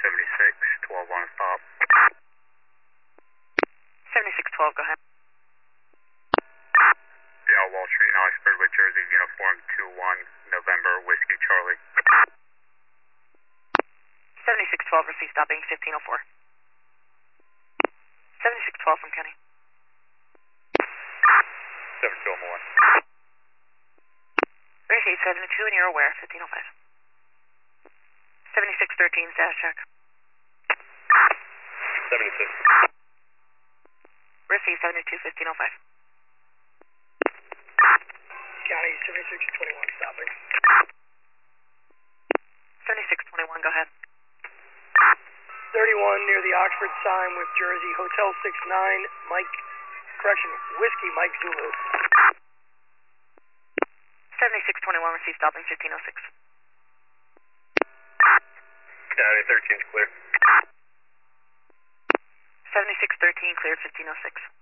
7612 on stop. 7612, go ahead. Yeah, Wall Street, Oxford with Jersey, uniform 21, November, Whiskey Charlie. 7612, receive stopping 1504. 7612 from Kenny. 7201. Receive 72 and you're aware, 1505. 7613, status check. 76. Receive 72, 1505. County 7621, stopping. 7621, go ahead. 31 near the Oxford sign with Jersey, Hotel 69, Whiskey Mike Zulu. 7621, receive stopping 1506. County 13's clear. 7613, cleared 1506.